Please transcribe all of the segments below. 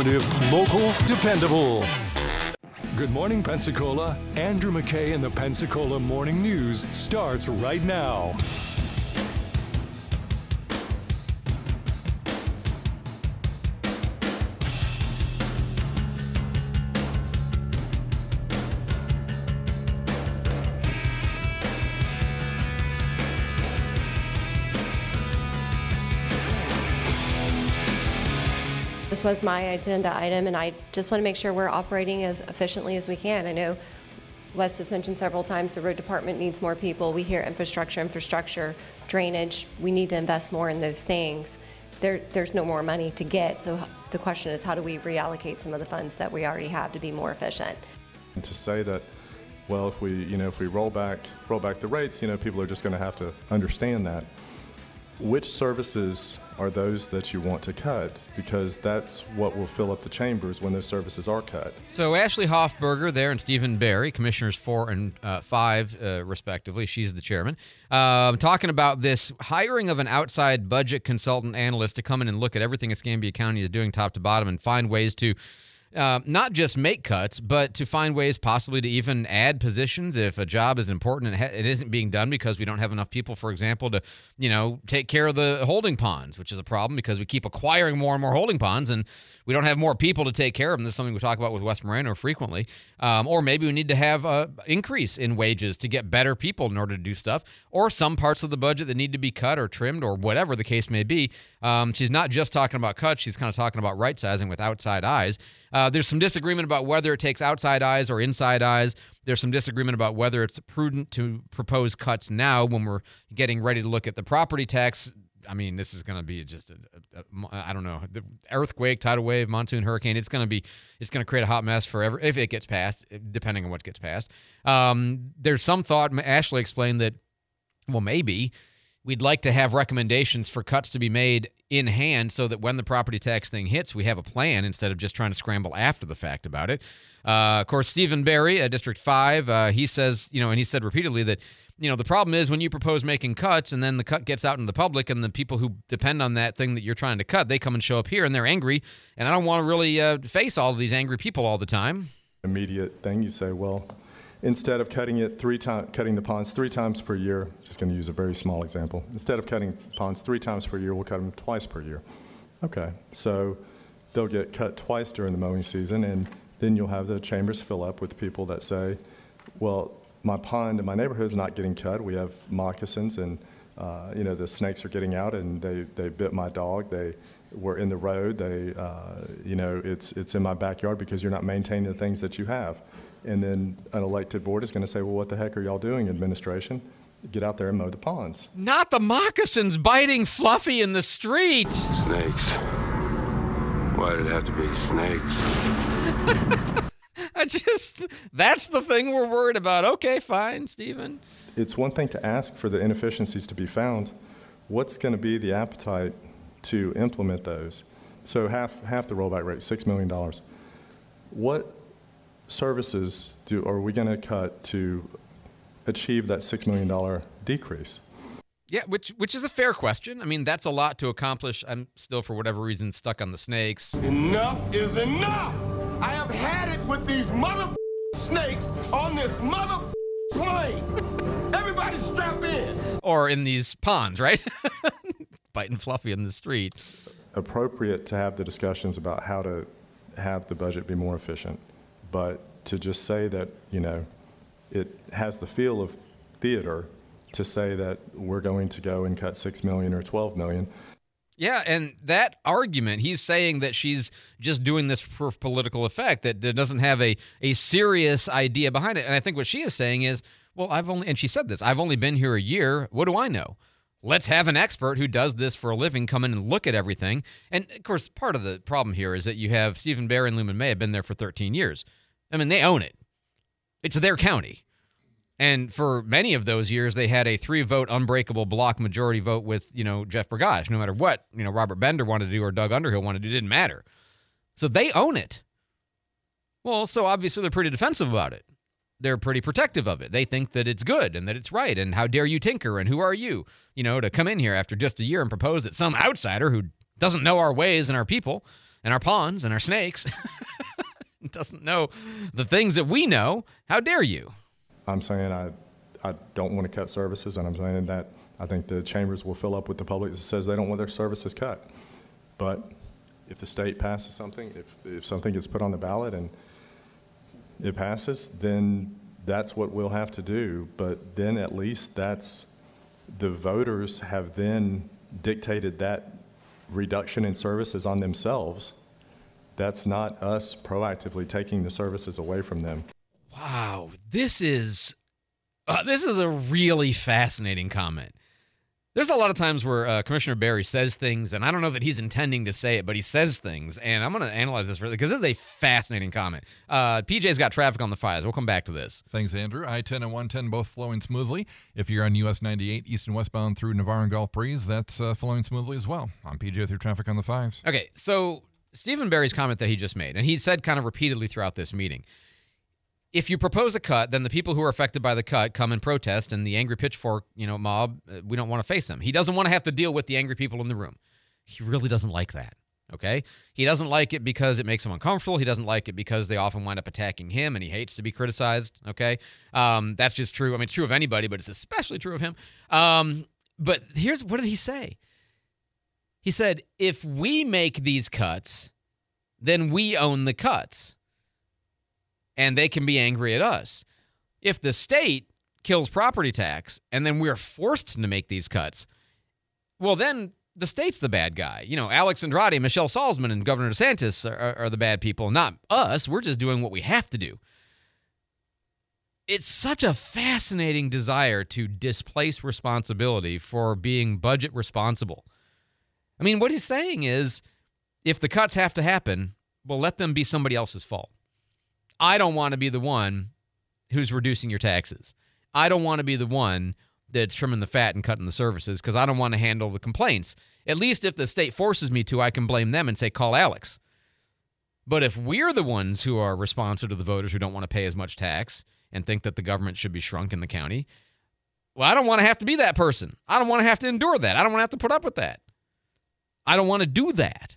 informative, local, dependable. Good morning, Pensacola. Andrew McKay and the Pensacola Morning News starts right now. This was my agenda item, and I just want to make sure we're operating as efficiently as we can. I know Wes has mentioned several times the road department needs more people. We hear infrastructure, drainage. We need to invest more in those things. There's no more money to get, so the question is, how do we reallocate some of the funds that we already have to be more efficient? And to say that, well, if we roll back the rates, people are just going to have to understand that. Which services are those that you want to cut? Because that's what will fill up the chambers when those services are cut. So Ashley Hoffberger there and Stephen Barry, Commissioners 4 and 5, respectively. She's the chairman. Talking about this hiring of an outside budget consultant analyst to come in and look at everything Escambia County is doing top to bottom and find ways to not just make cuts, but to find ways possibly to even add positions if a job is important and it isn't being done because we don't have enough people, for example, to, take care of the holding ponds, which is a problem because we keep acquiring more and more holding ponds and we don't have more people to take care of them. This is something we talk about with Wes Moreno frequently. Or maybe we need to have an increase in wages to get better people in order to do stuff, or some parts of the budget that need to be cut or trimmed or whatever the case may be. She's not just talking about cuts. She's kind of talking about right-sizing with outside eyes. There's some disagreement about whether it takes outside eyes or inside eyes. There's some disagreement about whether it's prudent to propose cuts now when we're getting ready to look at the property tax. I mean, this is going to be just I don't know, the earthquake, tidal wave, monsoon, hurricane. It's going to create a hot mess forever if it gets passed, depending on what gets passed. There's some thought. Ashley explained that, well, maybe we'd like to have recommendations for cuts to be made in hand so that when the property tax thing hits, we have a plan instead of just trying to scramble after the fact about it. Of course, Stephen Barry, District 5, he says, and he said repeatedly that, the problem is when you propose making cuts and then the cut gets out in the public and the people who depend on that thing that you're trying to cut, they come and show up here and they're angry. And I don't want to really face all of these angry people all the time. Immediate thing, you say, well, instead of cutting the ponds 3 times per year, just going to use a very small example. Instead of cutting ponds 3 times per year, we'll cut them twice per year. Okay, so they'll get cut twice during the mowing season, and then you'll have the chambers fill up with people that say, well, my pond in my neighborhood is not getting cut. We have moccasins, and the snakes are getting out, and they bit my dog. They were in the road. It's in my backyard because you're not maintaining the things that you have. And then an elected board is going to say, well, what the heck are y'all doing, administration? Get out there and mow the ponds. Not the moccasins biting Fluffy in the street. Snakes. Why did it have to be snakes? That's the thing we're worried about. Okay, fine, Stephen. It's one thing to ask for the inefficiencies to be found. What's going to be the appetite to implement those? So half the rollback rate, $6 million. What services are we going to cut to achieve that $6 million decrease? Yeah, which is a fair question. I mean, that's a lot to accomplish. I'm still, for whatever reason, stuck on the snakes. Enough is enough! I have had it with these snakes on this plane. Everybody strap in. Or in these ponds, right? Biting Fluffy in the street. Appropriate to have the discussions about how to have the budget be more efficient. But to just say that, it has the feel of theater to say that we're going to go and cut $6 million or $12 million. Yeah, and that argument, he's saying that she's just doing this for political effect, that it doesn't have a serious idea behind it. And I think what she is saying is, well, and she said this, I've only been here a year. What do I know? Let's have an expert who does this for a living come in and look at everything. And, of course, part of the problem here is that you have Stephen Barry and Luman May have been there for 13 years. I mean, they own it. It's their county. And for many of those years, they had a 3-vote unbreakable block majority vote with, Jeff Burgash. No matter what, Robert Bender wanted to do or Doug Underhill wanted to do, it didn't matter. So they own it. Well, so obviously they're pretty defensive about it. They're pretty protective of it. They think that it's good and that it's right. And how dare you tinker? And who are you, to come in here after just a year and propose that some outsider who doesn't know our ways and our people and our ponds and our snakes doesn't know the things that we know. How dare you? I'm saying I don't want to cut services, and I'm saying that I think the chambers will fill up with the public that says they don't want their services cut. But if the state passes something, if something gets put on the ballot and it passes, then that's what we'll have to do. But then at least that's the voters have then dictated that reduction in services on themselves. That's not us proactively taking the services away from them. Wow, this is a really fascinating comment. There's a lot of times where Commissioner Berry says things, and I don't know that he's intending to say it, but he says things, and I'm going to analyze this further because this is a fascinating comment. PJ's got traffic on the 5s. We'll come back to this. Thanks, Andrew. I-10 and 110 both flowing smoothly. If you're on US 98 east and westbound through Navarre and Gulf Breeze, that's flowing smoothly as well. I'm PJ through traffic on the 5s. Okay, so Stephen Berry's comment that he just made, and he said kind of repeatedly throughout this meeting, if you propose a cut, then the people who are affected by the cut come and protest, and the angry pitchfork, mob, we don't want to face them. He doesn't want to have to deal with the angry people in the room. He really doesn't like that, okay? He doesn't like it because it makes him uncomfortable. He doesn't like it because they often wind up attacking him, and he hates to be criticized, okay? That's just true. I mean, it's true of anybody, but it's especially true of him. But what did he say? He said, if we make these cuts, then we own the cuts. And they can be angry at us. If the state kills property tax and then we're forced to make these cuts, well, then the state's the bad guy. Alex Andrade, Michelle Salzman, and Governor DeSantis are the bad people, not us. We're just doing what we have to do. It's such a fascinating desire to displace responsibility for being budget responsible. I mean, what he's saying is, if the cuts have to happen, well, let them be somebody else's fault. I don't want to be the one who's reducing your taxes. I don't want to be the one that's trimming the fat and cutting the services because I don't want to handle the complaints. At least if the state forces me to, I can blame them and say, call Alex. But if we're the ones who are responsive to the voters who don't want to pay as much tax and think that the government should be shrunk in the county, well, I don't want to have to be that person. I don't want to have to endure that. I don't want to have to put up with that. I don't want to do that.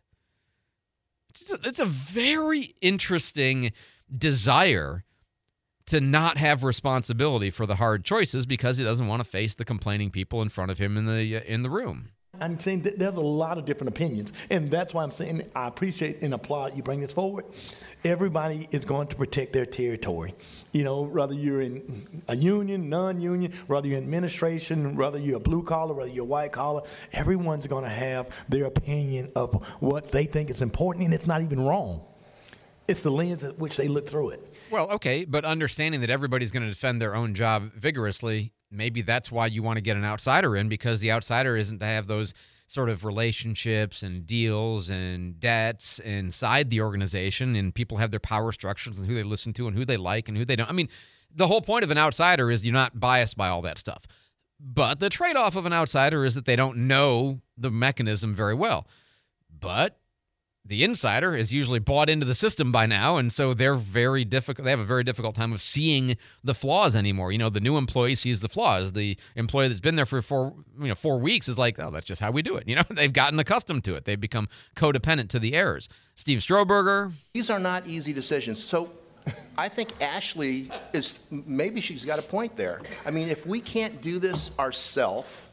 It's a very interesting desire to not have responsibility for the hard choices because he doesn't want to face the complaining people in front of him in the room. I'm saying that there's a lot of different opinions, and that's why I'm saying I appreciate and applaud you bring this forward. Everybody is going to protect their territory. Whether you're in a union, non-union, whether you're in administration, whether you're a blue collar, whether you're white collar, everyone's going to have their opinion of what they think is important, and it's not even wrong. It's the lens at which they look through it. Well, okay, but understanding that everybody's going to defend their own job vigorously, maybe that's why you want to get an outsider in, because the outsider isn't to have those sort of relationships and deals and debts inside the organization, and people have their power structures and who they listen to and who they like and who they don't. I mean, the whole point of an outsider is you're not biased by all that stuff. But the trade-off of an outsider is that they don't know the mechanism very well. But the insider is usually bought into the system by now, and so they're very difficult. They have a very difficult time of seeing the flaws anymore. The new employee sees the flaws. The employee that's been there for 4 weeks is like, oh, that's just how we do it. They've gotten accustomed to it. They've become codependent to the errors. Steve Stroberger. These are not easy decisions. So I think Ashley maybe she's got a point there. I mean, if we can't do this ourselves,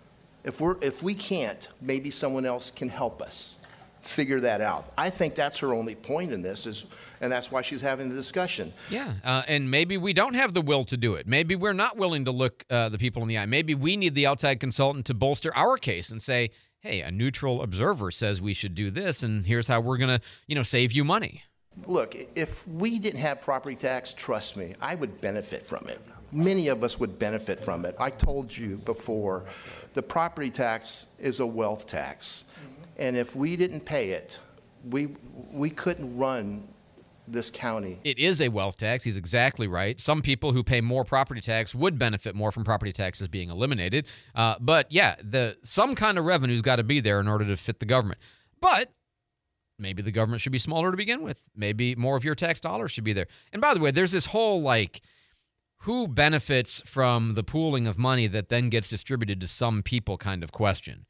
if we can't, maybe someone else can help us figure that out. I think that's her only point in this, and that's why she's having the discussion. Yeah, and maybe we don't have the will to do it. Maybe we're not willing to look the people in the eye. Maybe we need the outside consultant to bolster our case and say, hey, a neutral observer says we should do this, and here's how we're going to, save you money. Look, if we didn't have property tax, trust me, I would benefit from it. Many of us would benefit from it. I told you before, the property tax is a wealth tax. And if we didn't pay it, we couldn't run this county. It is a wealth tax. He's exactly right. Some people who pay more property tax would benefit more from property taxes being eliminated. But yeah, some kind of revenue's got to be there in order to fit the government. But maybe the government should be smaller to begin with. Maybe more of your tax dollars should be there. And by the way, there's this whole who benefits from the pooling of money that then gets distributed to some people kind of question.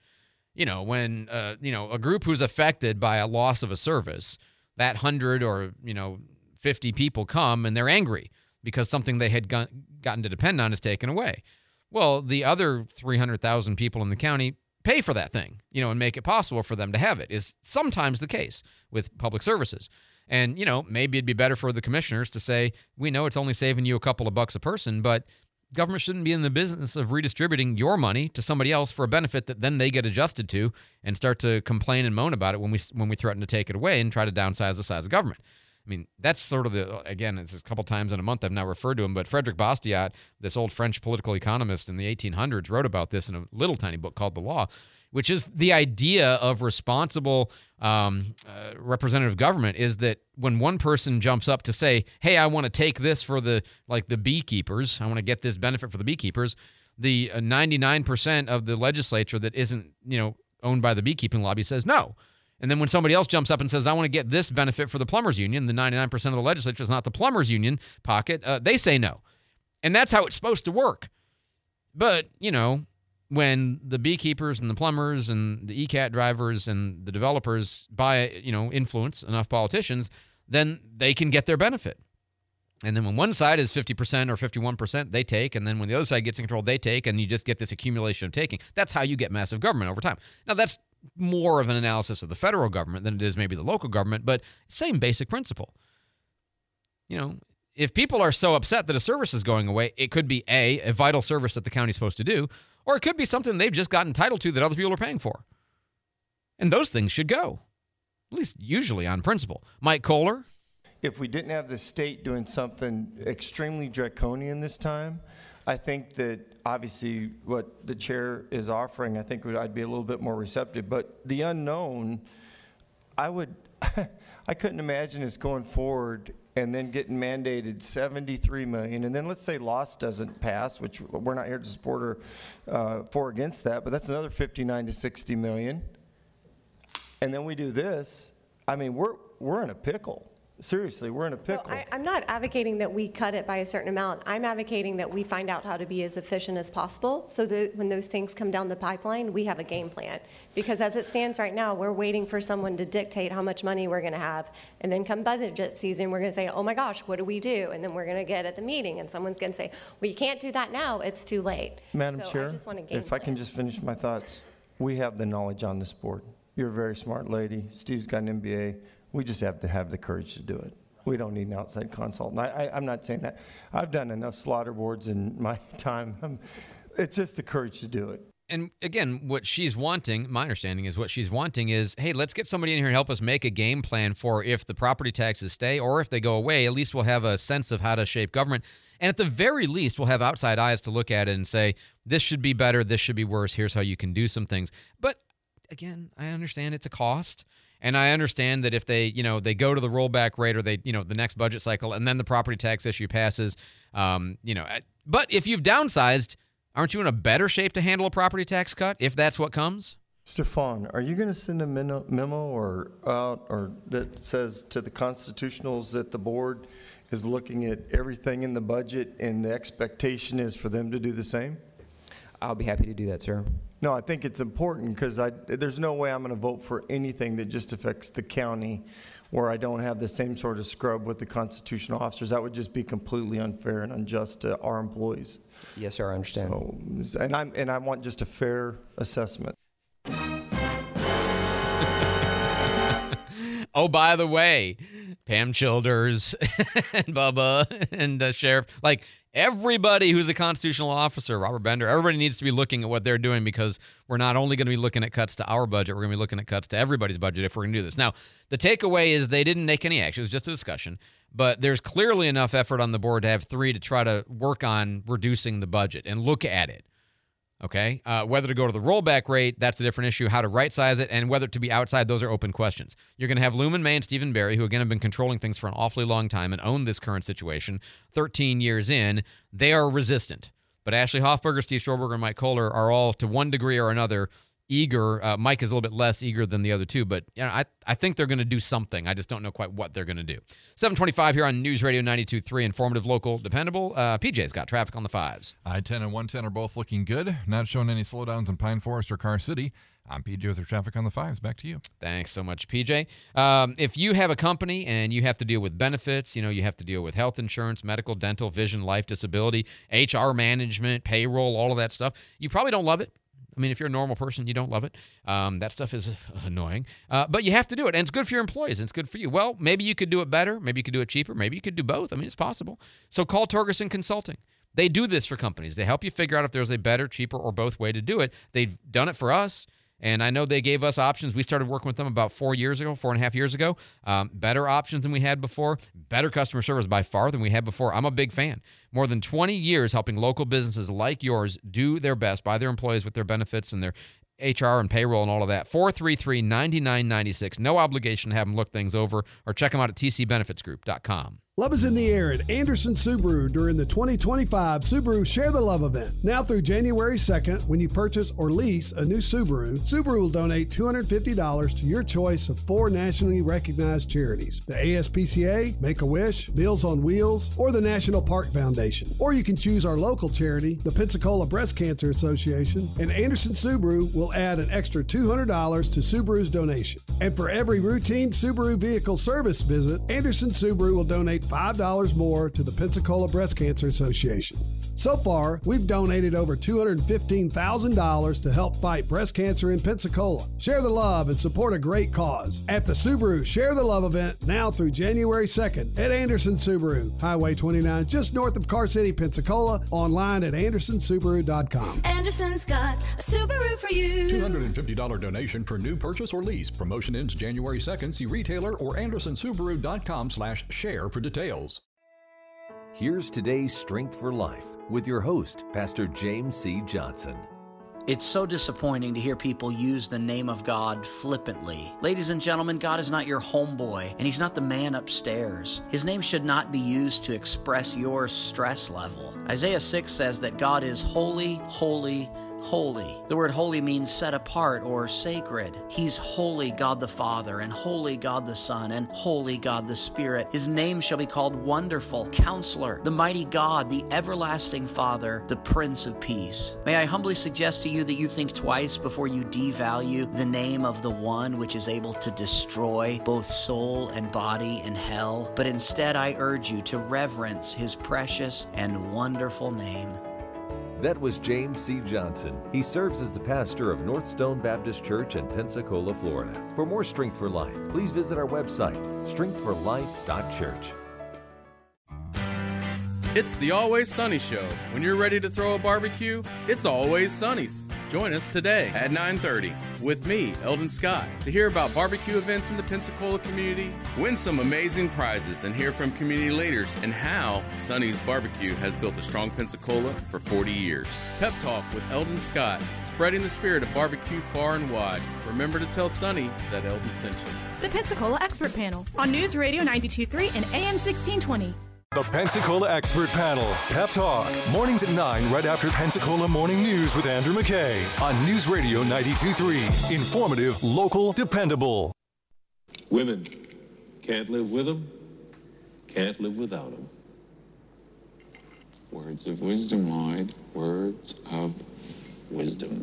When a group who's affected by a loss of a service, that 100 or 50 people come and they're angry because something they had gotten to depend on is taken away. Well, the other 300,000 people in the county pay for that thing, and make it possible for them to have it, is sometimes the case with public services. And, maybe it'd be better for the commissioners to say, we know it's only saving you a couple of bucks a person, but government shouldn't be in the business of redistributing your money to somebody else for a benefit that then they get adjusted to and start to complain and moan about it when we threaten to take it away and try to downsize the size of government. I mean, that's sort of again, it's a couple times in a month I've now referred to him, but Frederic Bastiat, this old French political economist in the 1800s, wrote about this in a little tiny book called The Law, which is the idea of responsible representative government is that when one person jumps up to say, hey, I want to take this for the beekeepers, I want to get this benefit for the beekeepers, the 99% of the legislature that isn't, owned by the beekeeping lobby says no. And then when somebody else jumps up and says, I want to get this benefit for the plumbers union, the 99% of the legislature is not the plumbers union pocket, they say no. And that's how it's supposed to work. But, when the beekeepers and the plumbers and the ECAT drivers and the developers influence enough politicians, then they can get their benefit. And then when one side is 50% or 51%, they take. And then when the other side gets in control, they take. And you just get this accumulation of taking. That's how you get massive government over time. Now, that's more of an analysis of the federal government than it is maybe the local government, but same basic principle. If people are so upset that a service is going away, it could be a vital service that the county's supposed to do, or it could be something they've just got entitled to that other people are paying for. And those things should go, at least usually on principle. Mike Kohler? If we didn't have the state doing something extremely draconian this time, I think that obviously what the chair is offering, I think I'd be a little bit more receptive. But the unknown, I couldn't imagine us going forward and then getting mandated $73 million, and then let's say loss doesn't pass, which we're not here to support or for against that, but that's another $59 to $60 million. And then we do this. I mean, we're in a pickle. Seriously, we're in a pickle. So I'm not advocating that we cut it by a certain amount. I'm advocating that we find out how to be as efficient as possible so that when those things come down the pipeline, we have a game plan. Because as it stands right now, we're waiting for someone to dictate how much money we're going to have. And then come budget season, we're going to say, oh my gosh, what do we do? And then we're going to get at the meeting and someone's going to say, well, you can't do that now. It's too late. Madam so Chair, I just want a game if plan. I can just finish my thoughts. We have the knowledge on this board. You're a very smart lady. Steve's got an MBA. We just have to have the courage to do it. We don't need an outside consultant. I'm not saying that. I've done enough slaughter boards in my time. It's just the courage to do it. And again, what she's wanting, my understanding is what she's wanting is, hey, let's get somebody in here and help us make a game plan for if the property taxes stay or if they go away. At least we'll have a sense of how to shape government. And at the very least, we'll have outside eyes to look at it and say, this should be better, this should be worse, here's how you can do some things. But again, I understand it's a cost. And I understand that if they go to the rollback rate or the next budget cycle and then the property tax issue passes, but if you've downsized, aren't you in a better shape to handle a property tax cut if that's what comes? Stefan, are you going to send a memo or that says to the constitutionals that the board is looking at everything in the budget and the expectation is for them to do the same? I'll be happy to do that, sir. No, I think it's important because there's no way I'm going to vote for anything that just affects the county where I don't have the same sort of scrub with the constitutional officers. That would just be completely unfair and unjust to our employees. Yes, sir, I understand. So, and I want just a fair assessment. Oh, by the way, Pam Childers and Bubba and Sheriff, like everybody who's a constitutional officer, Robert Bender, everybody needs to be looking at what they're doing because we're not only going to be looking at cuts to our budget, we're going to be looking at cuts to everybody's budget if we're going to do this. Now, the takeaway is they didn't make any action. It was just a discussion. But there's clearly enough effort on the board to have three to try to work on reducing the budget and look at it. Okay, whether to go to the rollback rate, that's a different issue. How to right-size it, and whether to be outside, those are open questions. You're going to have Luman May and Stephen Barry, who again have been controlling things for an awfully long time and own this current situation. 13 years in, they are resistant. But Ashley Hoffberger, Steve Stroberger, and Mike Kohler are all, to one degree or another, eager. Mike is a little bit less eager than the other two, but I think they're going to do something. I just don't know quite what they're going to do. 725 here on News Radio 92.3, informative, local, dependable. PJ's got traffic on the 5s. I-10 and 110 are both looking good. Not showing any slowdowns in Pine Forest or Car City. I'm PJ with your traffic on the 5s. Back to you. Thanks so much, PJ. If you have a company and you have to deal with benefits, you have to deal with health insurance, medical, dental, vision, life, disability, HR management, payroll, all of that stuff, you probably don't love it. I mean, if you're a normal person, you don't love it. That stuff is annoying. But you have to do it, and it's good for your employees, and it's good for you. Well, maybe you could do it better. Maybe you could do it cheaper. Maybe you could do both. I mean, it's possible. So call Torgerson Consulting. They do this for companies. They help you figure out if there's a better, cheaper, or both way to do it. They've done it for us. And I know they gave us options. We started working with them about 4.5 years ago. Better options than we had before. Better customer service by far than we had before. I'm a big fan. More than 20 years helping local businesses like yours do their best by their employees with their benefits and their HR and payroll and all of that. 433-9996. No obligation to have them look things over or check them out at tcbenefitsgroup.com. Love is in the air at Anderson Subaru during the 2025 Subaru Share the Love event. Now through January 2nd, when you purchase or lease a new Subaru, Subaru will donate $250 to your choice of 4 nationally recognized charities: the ASPCA, Make-A-Wish, Meals on Wheels, or the National Park Foundation. Or you can choose our local charity, the Pensacola Breast Cancer Association, and Anderson Subaru will add an extra $200 to Subaru's donation. And for every routine Subaru vehicle service visit, Anderson Subaru will donate $5 more to the Pensacola Breast Cancer Association. So far, we've donated over $215,000 to help fight breast cancer in Pensacola. Share the love and support a great cause at the Subaru Share the Love event now through January 2nd at Anderson Subaru, Highway 29, just north of Car City, Pensacola, online at andersonsubaru.com. Anderson's got a Subaru for you. $250 donation per new purchase or lease. Promotion ends January 2nd. See retailer or andersonsubaru.com/share for details. Here's today's Strength for Life with your host, Pastor James C. Johnson. It's so disappointing to hear people use the name of God flippantly. Ladies and gentlemen, God is not your homeboy, and He's not the man upstairs. His name should not be used to express your stress level. Isaiah 6 says that God is holy, holy, holy. The word holy means set apart or sacred. He's holy God the Father, and holy God the Son, and holy God the Spirit. His name shall be called Wonderful, Counselor, the Mighty God, the Everlasting Father, the Prince of Peace. May I humbly suggest to you that you think twice before you devalue the name of the one which is able to destroy both soul and body in hell, but instead I urge you to reverence His precious and wonderful name. That was James C. Johnson. He serves as the pastor of North Stone Baptist Church in Pensacola, Florida. For more Strength for Life, please visit our website, strengthforlife.church. It's the Always Sunny Show. When you're ready to throw a barbecue, it's Always Sunny's. Join us today at 9:30 with me, Eldon Scott, to hear about barbecue events in the Pensacola community, win some amazing prizes, and hear from community leaders and how Sunny's Barbecue has built a strong Pensacola for 40 years. Pep Talk with Eldon Scott, spreading the spirit of barbecue far and wide. Remember to tell Sunny that Eldon sent you. The Pensacola Expert Panel on News Radio 92.3 and AM 1620. The Pensacola Expert Panel, Pep Talk, mornings at 9 right after Pensacola Morning News with Andrew McKay on News Radio 92.3. Informative, local, dependable. Women can't live with them, can't live without them. Words of wisdom, Lloyd. Words of wisdom.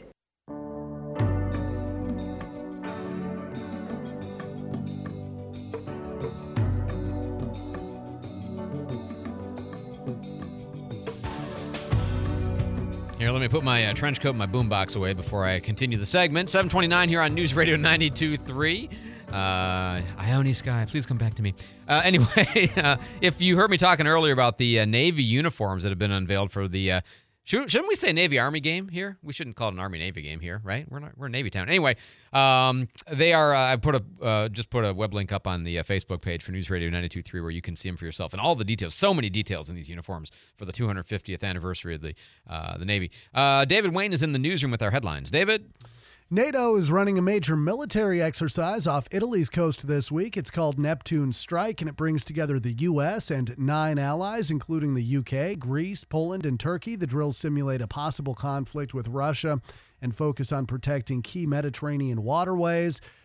Here, let me put my trench coat and my boombox away before I continue the segment. 7:29 here on News Radio 92.3. Ione Sky, please come back to me. Anyway, if you heard me talking earlier about the Navy uniforms that have been unveiled for the shouldn't we say Navy-Army game here? We shouldn't call it an Army-Navy game here, right? We're a Navy town. Anyway, they are. I just put a web link up on the Facebook page for News Radio 92.3 where you can see them for yourself and all the details. So many details in these uniforms for the 250th anniversary of the Navy. David Wayne is in the newsroom with our headlines. David. NATO is running a major military exercise off Italy's coast this week. It's called Neptune Strike, and it brings together the U.S. and 9 allies, including the U.K., Greece, Poland, and Turkey. The drills simulate a possible conflict with Russia and focus on protecting key Mediterranean waterways.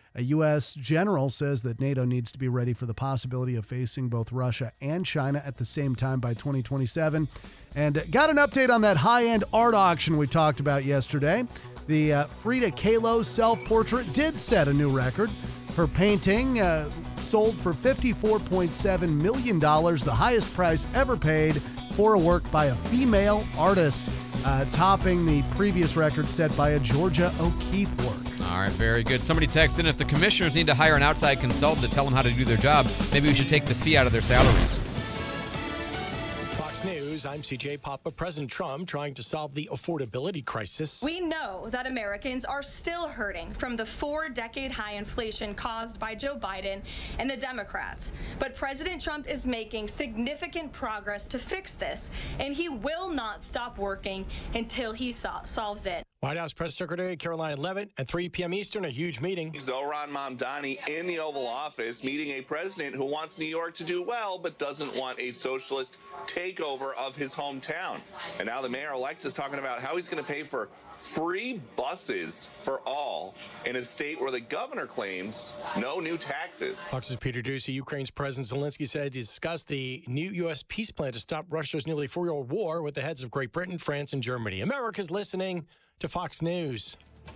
A U.S. general says that NATO needs to be ready for the possibility of facing both Russia and China at the same time by 2027. And got an update on that high-end art auction we talked about yesterday. The Frida Kahlo self-portrait did set a new record. Her painting sold for $54.7 million, the highest price ever paid for a work by a female artist, topping the previous record set by a Georgia O'Keeffe work. All right, very good. Somebody texted in, if the commissioners need to hire an outside consultant to tell them how to do their job, maybe we should take the fee out of their salaries. Fox News, I'm CJ Papa. President Trump trying to solve the affordability crisis. We know that Americans are still hurting from the 4-decade high inflation caused by Joe Biden and the Democrats. But President Trump is making significant progress to fix this, and he will not stop working until he solves it. White House Press Secretary Caroline Leavitt at 3 p.m. Eastern, a huge meeting. Zohran Mamdani in the Oval Office meeting a president who wants New York to do well but doesn't want a socialist takeover of his hometown. And now the mayor-elect is talking about how he's going to pay for free buses for all in a state where the governor claims no new taxes. Fox's Peter Doocy. Ukraine's President Zelensky said he discussed the new U.S. peace plan to stop Russia's nearly 4-year-old war with the heads of Great Britain, France, and Germany. America's listening to Fox News.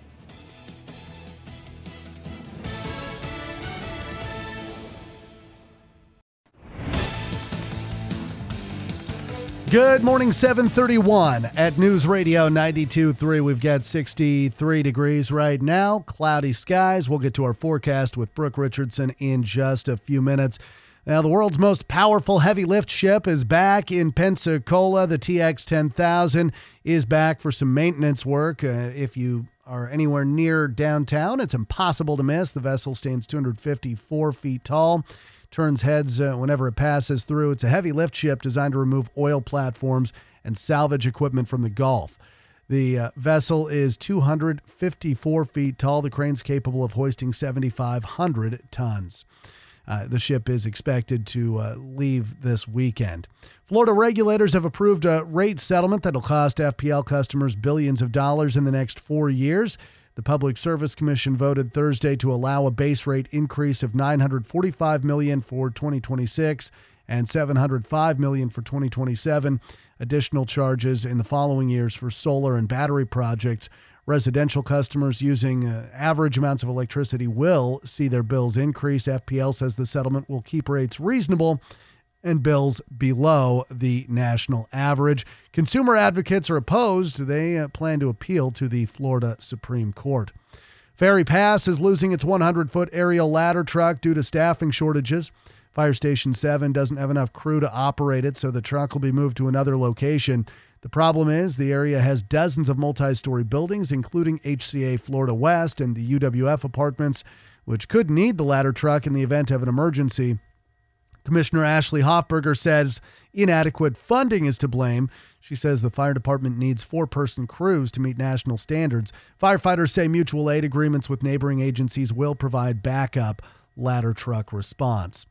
Good morning, 7:31 at News Radio 92.3. We've got 63 degrees right now, cloudy skies. We'll get to our forecast with Brooke Richardson in just a few minutes. Now, the world's most powerful heavy lift ship is back in Pensacola. The TX 10,000 is back for some maintenance work. If you are anywhere near downtown, it's impossible to miss. The vessel stands 254 feet tall, turns heads whenever it passes through. It's a heavy lift ship designed to remove oil platforms and salvage equipment from the Gulf. The vessel is 254 feet tall. The crane's capable of hoisting 7,500 tons. The ship is expected to leave this weekend. Florida regulators have approved a rate settlement that will cost FPL customers billions of dollars in the next 4 years. The Public Service Commission voted Thursday to allow a base rate increase of $945 million for 2026 and $705 million for 2027. Additional charges in the following years for solar and battery projects. Residential customers using average amounts of electricity will see their bills increase. FPL says the settlement will keep rates reasonable and bills below the national average. Consumer advocates are opposed. They plan to appeal to the Florida Supreme Court. Ferry Pass is losing its 100-foot aerial ladder truck due to staffing shortages. Fire Station 7 doesn't have enough crew to operate it, so the truck will be moved to another location. The problem is the area has dozens of multi-story buildings, including HCA Florida West and the UWF apartments, which could need the ladder truck in the event of an emergency. Commissioner Ashley Hoffberger says inadequate funding is to blame. She says the fire department needs 4-person crews to meet national standards. Firefighters say mutual aid agreements with neighboring agencies will provide backup ladder truck response.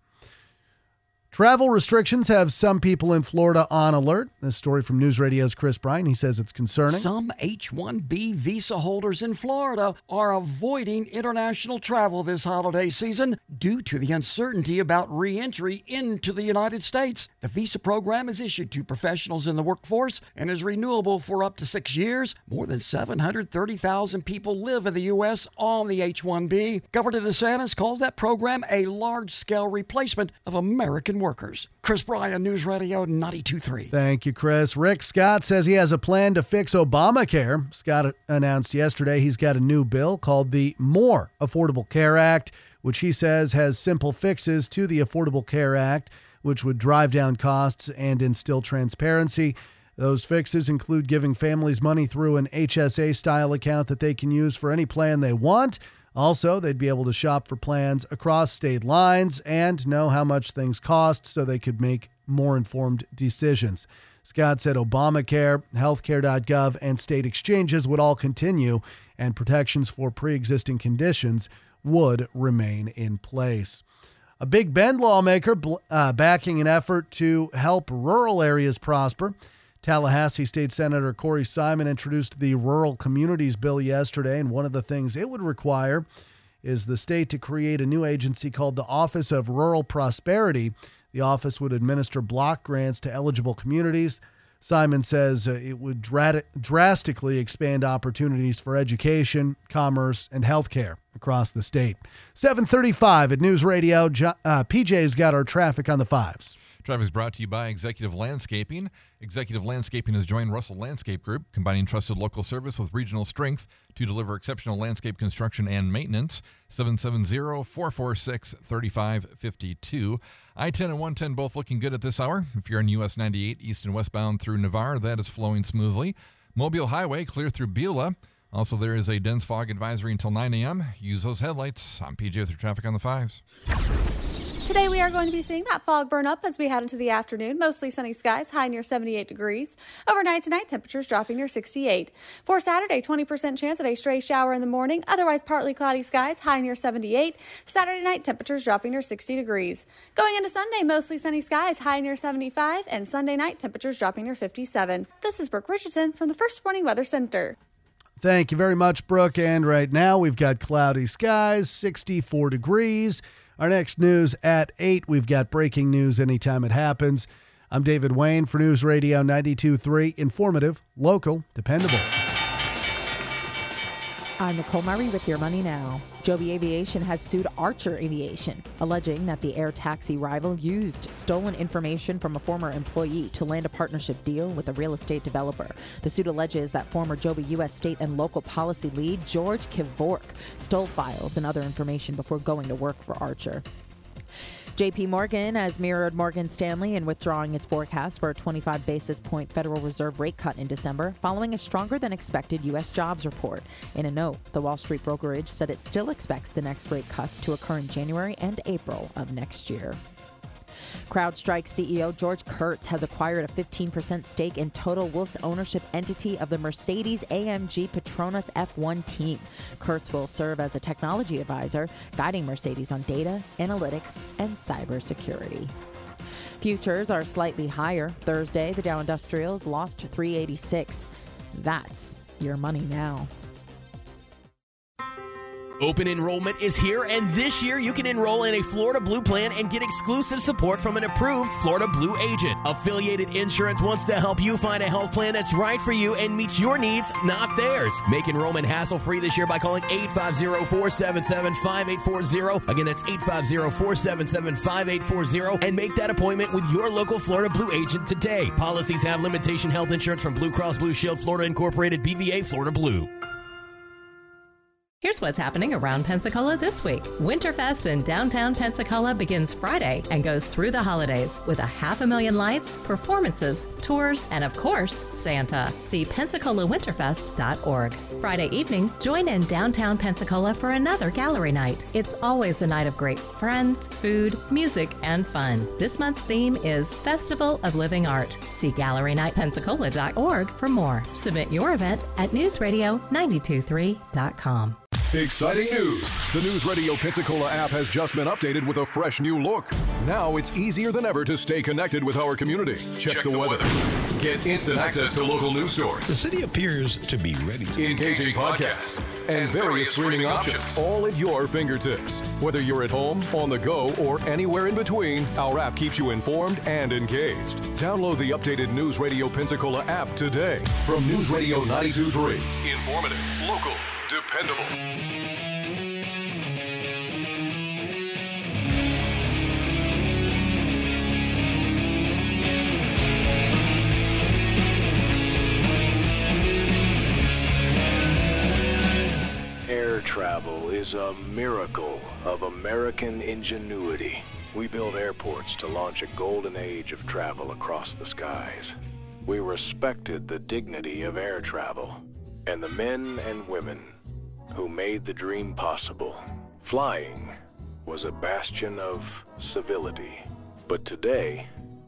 Travel restrictions have some people in Florida on alert. This story from News Radio's Chris Bryan. He says it's concerning. Some H-1B visa holders in Florida are avoiding international travel this holiday season due to the uncertainty about re-entry into the United States. The visa program is issued to professionals in the workforce and is renewable for up to 6 years. More than 730,000 people live in the U.S. on the H-1B. Governor DeSantis calls that program a large-scale replacement of American workers. Chris Bryan, News Radio 92.3. Thank you, Chris. Rick Scott says he has a plan to fix Obamacare. Scott announced yesterday he's got a new bill called the More Affordable Care Act, which he says has simple fixes to the Affordable Care Act, which would drive down costs and instill transparency. Those fixes include giving families money through an HSA-style account that they can use for any plan they want. Also, they'd be able to shop for plans across state lines and know how much things cost so they could make more informed decisions. Scott said Obamacare, healthcare.gov, and state exchanges would all continue, and protections for pre-existing conditions would remain in place. A Big Bend lawmaker backing an effort to help rural areas prosper. Tallahassee State Senator Corey Simon introduced the Rural Communities Bill yesterday, and one of the things it would require is the state to create a new agency called the Office of Rural Prosperity. The office would administer block grants to eligible communities. Simon says it would drastically expand opportunities for education, commerce, and healthcare across the state. 7:35 at News Radio. PJ's got our traffic on the fives. Traffic is brought to you by Executive Landscaping. Executive Landscaping has joined Russell Landscape Group, combining trusted local service with regional strength to deliver exceptional landscape construction and maintenance. 770-446-3552. I-10 and 110 both looking good at this hour. If you're on US 98 east and westbound through Navarre, that is flowing smoothly. Mobile Highway clear through Beulah. Also, there is a dense fog advisory until 9 a.m. Use those headlights. I'm PJ with your traffic on the fives. Today we are going to be seeing that fog burn up as we head into the afternoon. Mostly sunny skies, high near 78 degrees. Overnight tonight, temperatures dropping near 68. For Saturday, 20% chance of a stray shower in the morning. Otherwise, partly cloudy skies, high near 78. Saturday night, temperatures dropping near 60 degrees. Going into Sunday, mostly sunny skies, high near 75. And Sunday night, temperatures dropping near 57. This is Brooke Richardson from the First Warning Weather Center. Thank you very much, Brooke. And right now, we've got cloudy skies, 64 degrees. Our next news at 8, we've got breaking news anytime it happens. I'm David Wayne for News Radio 92.3, informative, local, dependable. I'm Nicole Murray with Your Money Now. Joby Aviation has sued Archer Aviation, alleging that the air taxi rival used stolen information from a former employee to land a partnership deal with a real estate developer. The suit alleges that former Joby U.S. state and local policy lead George Kevork stole files and other information before going to work for Archer. J.P. Morgan has mirrored Morgan Stanley in withdrawing its forecast for a 25 basis point Federal Reserve rate cut in December, following a stronger than expected U.S. jobs report. In a note, the Wall Street brokerage said it still expects the next rate cuts to occur in January and April of next year. CrowdStrike CEO George Kurtz has acquired a 15% stake in Total Wolff's ownership entity of the Mercedes-AMG Petronas F1 team. Kurtz will serve as a technology advisor, guiding Mercedes on data, analytics, and cybersecurity. Futures are slightly higher. Thursday, the Dow Industrials lost 386. That's Your Money Now. Open enrollment is here, and this year you can enroll in a Florida Blue plan and get exclusive support from an approved Florida Blue agent. Affiliated Insurance wants to help you find a health plan that's right for you and meets your needs, not theirs. Make enrollment hassle-free this year by calling 850-477-5840. Again, that's 850-477-5840, and make that appointment with your local Florida Blue agent today. Policies have limitation health insurance from Blue Cross Blue Shield, Florida Incorporated, BVA, Florida Blue. Here's what's happening around Pensacola this week. Winterfest in downtown Pensacola begins Friday and goes through the holidays with 500,000 lights, performances, tours, and of course, Santa. See PensacolaWinterfest.org. Friday evening, join in downtown Pensacola for another gallery night. It's always a night of great friends, food, music, and fun. This month's theme is Festival of Living Art. See GalleryNightPensacola.org for more. Submit your event at newsradio923.com. Exciting news! The News Radio Pensacola app has just been updated with a fresh new look. Now it's easier than ever to stay connected with our community. Check the weather. Get instant access to local news stories. The city appears to be ready to engaging podcasts and various streaming options, all at your fingertips. Whether you're at home, on the go, or anywhere in between, our app keeps you informed and engaged. Download the updated News Radio Pensacola app today from News Radio 92.3. Informative, local, dependable. Air travel is a miracle of American ingenuity. We build airports to launch a golden age of travel across the skies. We respected the dignity of air travel and the men and women who made the dream possible. Flying was a bastion of civility. But today...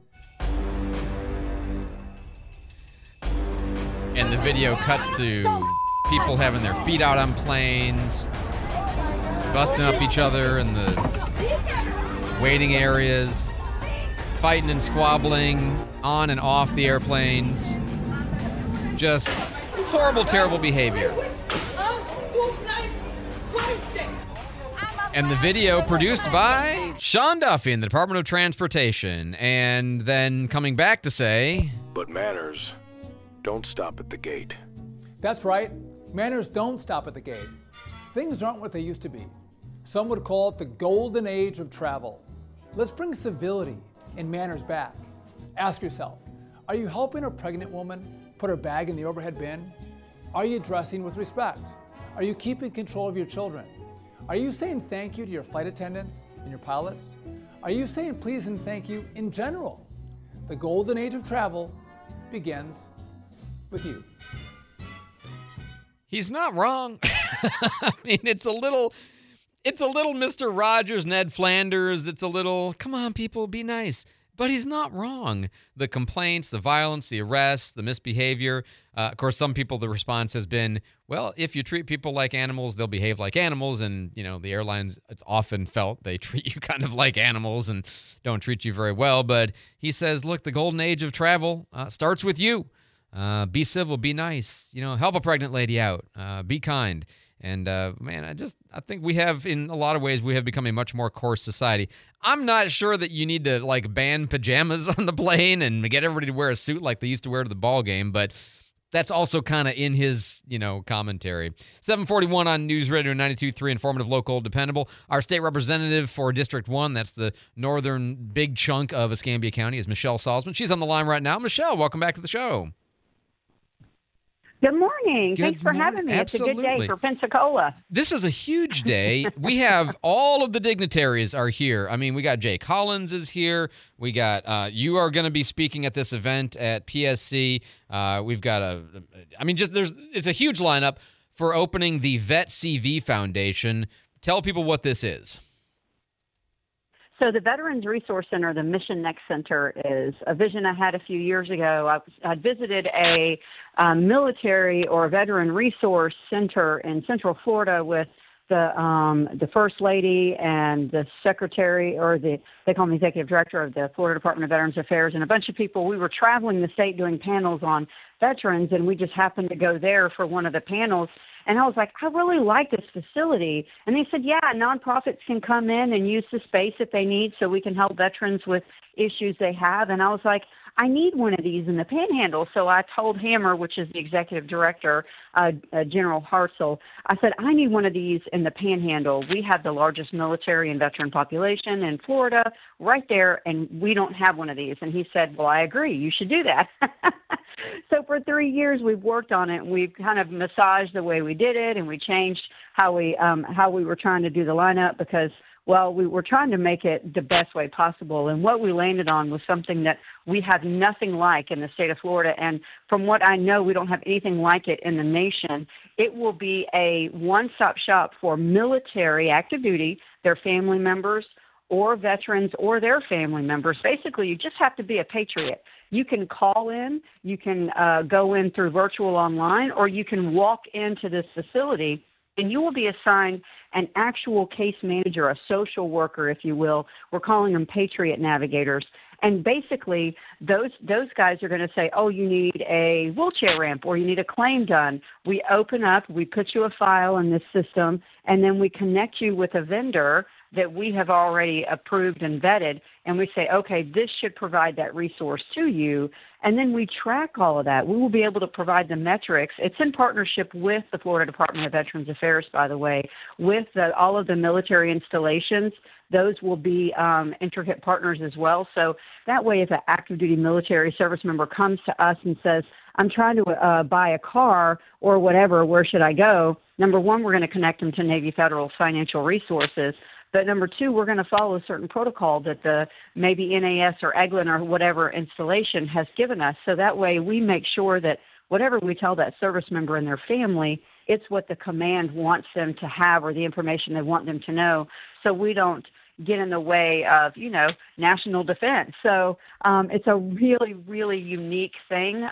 And the video cuts to people having their feet out on planes, busting up each other in the waiting areas, fighting and squabbling on and off the airplanes. Just horrible, terrible behavior. And the video produced by Sean Duffy in the Department of Transportation. And then coming back to say... But manners don't stop at the gate. That's right. Manners don't stop at the gate. Things aren't what they used to be. Some would call it the golden age of travel. Let's bring civility and manners back. Ask yourself, are you helping a pregnant woman put her bag in the overhead bin? Are you dressing with respect? Are you keeping control of your children? Are you saying thank you to your flight attendants and your pilots? Are you saying please and thank you in general? The golden age of travel begins with you. He's not wrong. I mean, it's a little Mr. Rogers, Ned Flanders. It's a little, come on, people, be nice. But he's not wrong. The complaints, the violence, the arrests, the misbehavior. Of course, some people, the response has been, well, if you treat people like animals, they'll behave like animals. And, you know, the airlines, it's often felt they treat you kind of like animals and don't treat you very well. But he says, look, the golden age of travel starts with you. Be civil, be nice, you know, help a pregnant lady out, be kind. And, man, I think we have, in a lot of ways, we have become a much more coarse society. I'm not sure that you need to, like, ban pajamas on the plane and get everybody to wear a suit like they used to wear to the ball game, but that's also kind of in his, you know, commentary. 741 on News Radio 92.3, informative, local, dependable. Our state representative for District 1, that's the northern big chunk of Escambia County, is Michelle Salzman. She's on the line right now. Michelle, welcome back to the show. Good morning. Thanks for having me. Absolutely. It's a good day for Pensacola. This is a huge day. We have all of the dignitaries are here. I mean, we got Jay Collins is here. We got you are going to be speaking at this event at PSC. We've got it's a huge lineup for opening the Vet CV Foundation. Tell people what this is. So the Veterans Resource Center, the Mission Next Center, is a vision I had a few years ago. I visited a military or veteran resource center in Central Florida with the First Lady and the Secretary, or they call him the Executive Director of the Florida Department of Veterans Affairs, and a bunch of people. We were traveling the state doing panels on veterans, and we just happened to go there for one of the panels. And I was like, I really like this facility. And they said, yeah, nonprofits can come in and use the space that they need so we can help veterans with issues they have. And I was like, I need one of these in the Panhandle. So I told Hammer, which is the executive director, General Hartzell, I said, I need one of these in the Panhandle. We have the largest military and veteran population in Florida right there, and we don't have one of these. And he said, well, I agree. You should do that. So for 3 years, we've worked on it. We've kind of massaged the way we did it, and we changed how we were trying to do the lineup because, well, we were trying to make it the best way possible. And what we landed on was something that we have nothing like in the state of Florida. And from what I know, we don't have anything like it in the nation. It will be a one-stop shop for military, active duty, their family members, or veterans or their family members. Basically, you just have to be a patriot. You can call in, you can go in through virtual online, or you can walk into this facility and you will be assigned an actual case manager, a social worker, if you will. We're calling them Patriot Navigators. And basically, those guys are going to say, oh, you need a wheelchair ramp or you need a claim done. We open up, we put you a file in this system, and then we connect you with a vendor that we have already approved and vetted, and we say, okay, this should provide that resource to you, and then we track all of that. We will be able to provide the metrics. It's in partnership with the Florida Department of Veterans Affairs, by the way, with all of the military installations. Those will be intricate partners as well. So that way, if an active duty military service member comes to us and says, I'm trying to buy a car or whatever, where should I go? Number one, we're going to connect them to Navy Federal's financial resources. But number two, we're going to follow a certain protocol that the maybe NAS or Eglin or whatever installation has given us. So that way we make sure that whatever we tell that service member and their family, it's what the command wants them to have or the information they want them to know. So we don't get in the way of, national defense. So it's a really, really unique thing.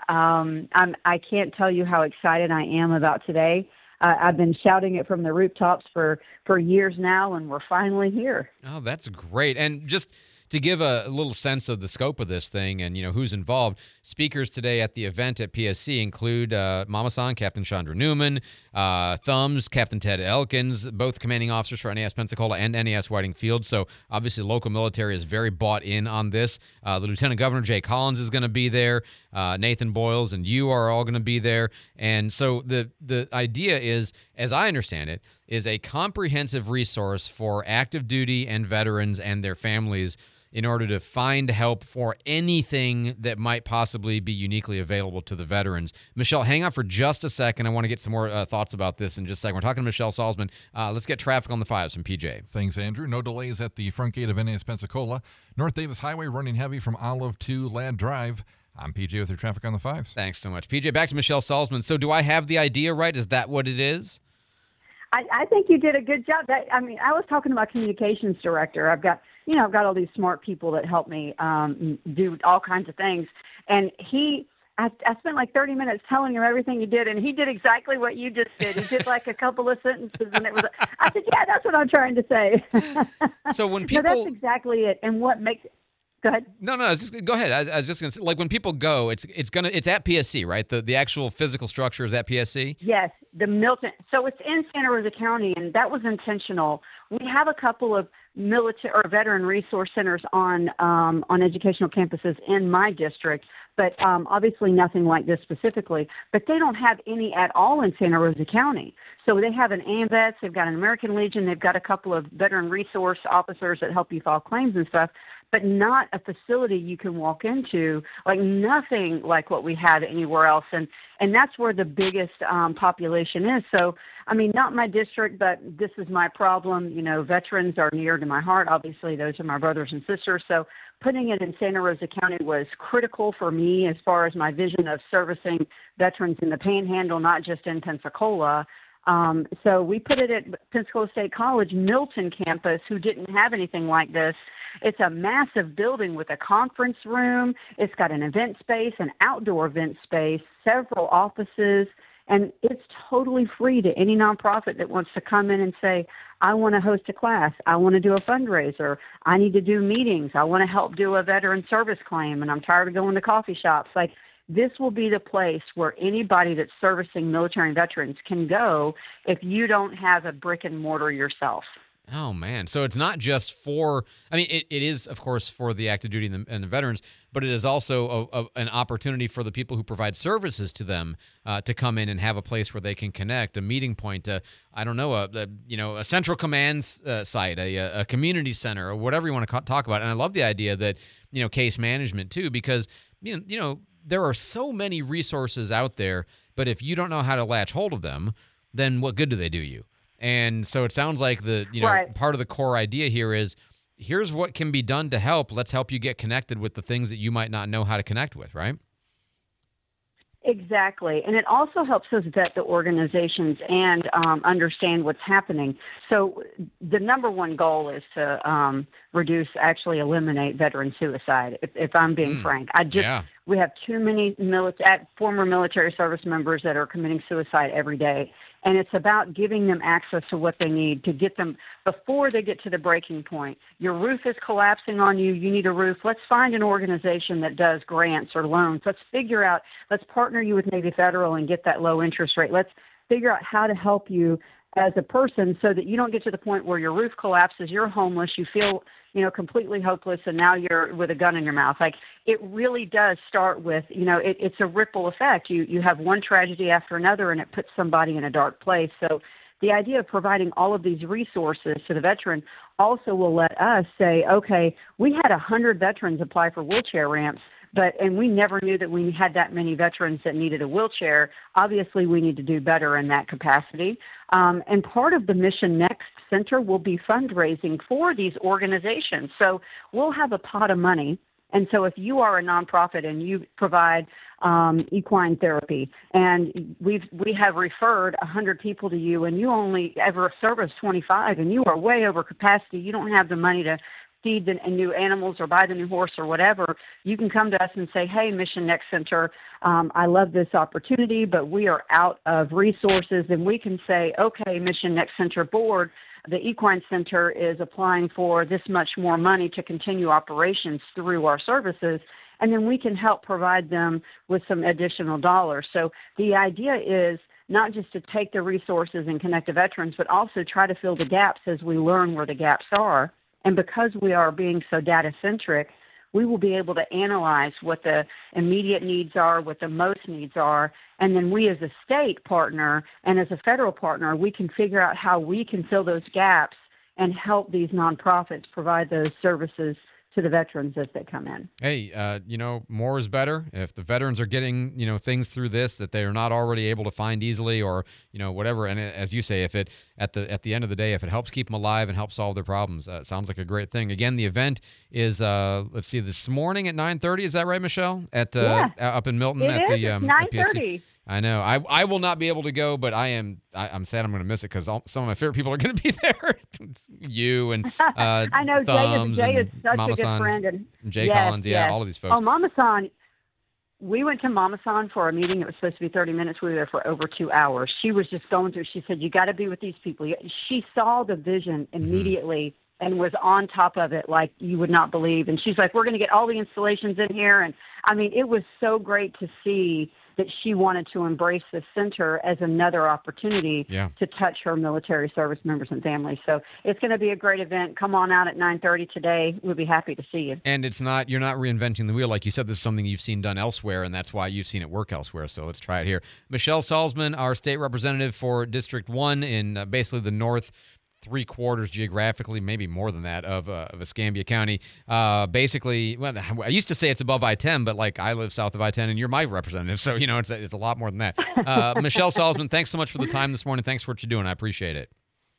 I can't tell you how excited I am about today. I've been shouting it from the rooftops for years now, and we're finally here. Oh, that's great. And just to give a little sense of the scope of this thing and, who's involved, speakers today at the event at PSC include Mama-san, Captain Chandra Newman, Thumbs, Captain Ted Elkins, both commanding officers for NAS Pensacola and NAS Whiting Field. So obviously local military is very bought in on this. The Lieutenant Governor Jay Collins is going to be there. Nathan Boyles and you are all going to be there. And so the idea is, as I understand it, is a comprehensive resource for active duty and veterans and their families in order to find help for anything that might possibly be uniquely available to the veterans. Michelle, hang on for just a second. I want to get some more thoughts about this in just a second. We're talking to Michelle Salzman. Let's get traffic on the 5s from PJ. Thanks, Andrew. No delays at the front gate of NAS Pensacola. North Davis Highway running heavy from Olive to Ladd Drive. I'm PJ with your traffic on the 5s. Thanks so much. PJ, back to Michelle Salzman. So do I have the idea right? Is that what it is? I think you did a good job. I was talking to my communications director. I've got all these smart people that help me do all kinds of things. And I spent like 30 minutes telling him everything he did, and he did exactly what you just did. He did like a couple of sentences, and I said, yeah, that's what I'm trying to say. So when people... No, that's exactly it. And what makes... Go ahead. No, go ahead. I was just going to say, like when people go, it's at PSC, right? The actual physical structure is at PSC? Yes, the Milton. So it's in Santa Rosa County, and that was intentional. We have a couple of military or veteran resource centers on educational campuses in my district, but obviously nothing like this specifically. But they don't have any at all in Santa Rosa County. So they have an AMVETS, they've got an American Legion, they've got a couple of veteran resource officers that help you file claims and stuff, but not a facility you can walk into, like nothing like what we have anywhere else. And that's where the biggest population is. So, not my district, but this is my problem. Veterans are near to my heart. Obviously, those are my brothers and sisters. So putting it in Santa Rosa County was critical for me as far as my vision of servicing veterans in the Panhandle, not just in Pensacola. So we put it at Pensacola State College Milton campus, who didn't have anything like this. It's a massive building with a conference room. It's got an event space, an outdoor event space, several offices, and it's totally free to any nonprofit that wants to come in and say, I want to host a class. I want to do a fundraiser. I need to do meetings. I want to help do a veteran service claim, and I'm tired of going to coffee shops. Like, this will be the place where anybody that's servicing military and veterans can go if you don't have a brick and mortar yourself. Oh, man. So it's not just for, it is, of course, for the active duty and the veterans, but it is also an opportunity for the people who provide services to them to come in and have a place where they can connect, a meeting point, a central command site, a community center, or whatever you want to talk about. And I love the idea that, case management, too, because, there are so many resources out there, but if you don't know how to latch hold of them, then what good do they do you? And so it sounds like right. Part of the core idea here is, here's what can be done to help. Let's help you get connected with the things that you might not know how to connect with, right? Exactly. And it also helps us vet the organizations and understand what's happening. So the number one goal is to eliminate veteran suicide, if I'm being frank. We have too many former military service members that are committing suicide every day. And it's about giving them access to what they need to get them before they get to the breaking point. Your roof is collapsing on you. You need a roof. Let's find an organization that does grants or loans. Let's partner you with Navy Federal and get that low interest rate. Let's figure out how to help you as a person so that you don't get to the point where your roof collapses, you're homeless, you feel, completely hopeless, and now you're with a gun in your mouth. Like, it really does start with, it's a ripple effect. You have one tragedy after another, and it puts somebody in a dark place. So the idea of providing all of these resources to the veteran also will let us say, okay, we had 100 veterans apply for wheelchair ramps, and we never knew that we had that many veterans that needed a wheelchair. Obviously, we need to do better in that capacity. And part of the Mission Next Center will be fundraising for these organizations. So we'll have a pot of money. And so if you are a nonprofit and you provide equine therapy, and we have referred 100 people to you, and you only ever service 25, and you are way over capacity, you don't have the money to feed the new animals or buy the new horse or whatever, you can come to us and say, hey, Mission Next Center, I love this opportunity, but we are out of resources. And we can say, okay, Mission Next Center board, the Equine Center is applying for this much more money to continue operations through our services, and then we can help provide them with some additional dollars. So the idea is not just to take the resources and connect to veterans, but also try to fill the gaps as we learn where the gaps are. And because we are being so data-centric, we will be able to analyze what the immediate needs are, what the most needs are, and then we as a state partner and as a federal partner, we can figure out how we can fill those gaps and help these nonprofits provide those services to the veterans as they come in. Hey, more is better. If the veterans are getting, things through this that they are not already able to find easily, or whatever. And as you say, if it at the end of the day, if it helps keep them alive and help solve their problems, it sounds like a great thing. Again, the event is this morning at 9:30. Is that right, Michelle? At up in Milton at the 9:30. I know. I will not be able to go, but I'm sad I'm going to miss it because some of my favorite people are going to be there. It's you and I know Jay is such Mama a good friend, and Jay Collins, all of these folks. Oh, Mama San, we went to Mama San for a meeting. It was supposed to be 30 minutes. We were there for over 2 hours. She was just going through. She said, "You got to be with these people." She saw the vision immediately. And was on top of it like you would not believe. And she's like, "We're going to get all the installations in here." And I mean, it was so great to see that she wanted to embrace the center as another opportunity to touch her military service members and families. So it's going to be a great event. Come on out at 9:30 today. We'll be happy to see you. And you're not reinventing the wheel. Like you said, this is something you've seen done elsewhere, and that's why you've seen it work elsewhere. So let's try it here. Michelle Salzman, our state representative for District 1 in basically the north 3/4 geographically, maybe more than that, of Escambia County. Basically, well, I used to say it's above I-10, but like I live south of I-10, and you're my representative, so it's a lot more than that. Michelle Salzman, thanks so much for the time this morning. Thanks for what you're doing. I appreciate it.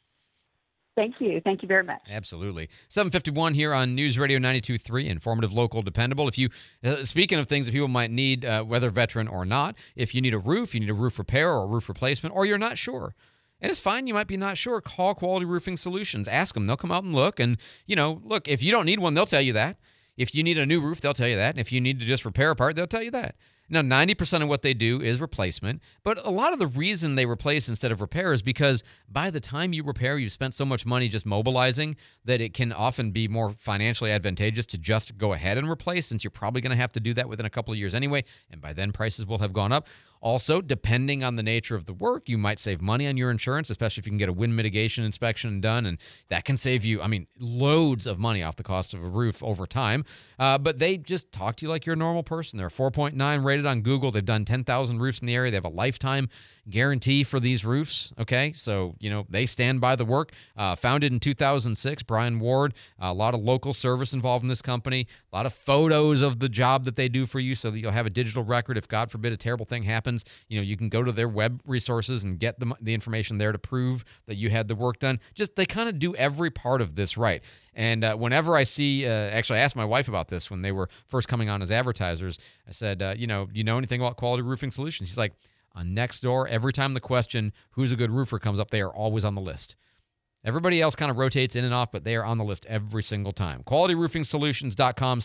Thank you. Thank you very much. Absolutely. 7:51 here on News Radio 92.3, informative, local, dependable. If you, speaking of things that people might need, whether veteran or not, if you need a roof repair or a roof replacement, or you're not sure. And it's fine. You might be not sure. Call Quality Roofing Solutions. Ask them. They'll come out and look. And, look, if you don't need one, they'll tell you that. If you need a new roof, they'll tell you that. And if you need to just repair a part, they'll tell you that. Now, 90% of what they do is replacement. But a lot of the reason they replace instead of repair is because by the time you repair, you've spent so much money just mobilizing that it can often be more financially advantageous to just go ahead and replace, since you're probably going to have to do that within a couple of years anyway. And by then, prices will have gone up. Also, depending on the nature of the work, you might save money on your insurance, especially if you can get a wind mitigation inspection done, and that can save you, loads of money off the cost of a roof over time. But they just talk to you like you're a normal person. They're 4.9 rated on Google. They've done 10,000 roofs in the area. They have a lifetime guarantee for these roofs, okay? So, they stand by the work. Founded in 2006, Brian Ward, a lot of local service involved in this company, a lot of photos of the job that they do for you so that you'll have a digital record if, God forbid, a terrible thing happens. You can go to their web resources and get the information there to prove that you had the work done. Just they kind of do every part of this right. And whenever I see, actually I asked my wife about this when they were first coming on as advertisers. I said, do you know anything about Quality Roofing Solutions? She's like, on Nextdoor, every time the question, who's a good roofer, comes up, they are always on the list. Everybody else kind of rotates in and off, but they are on the list every single time. QualityRoofingSolutions.com,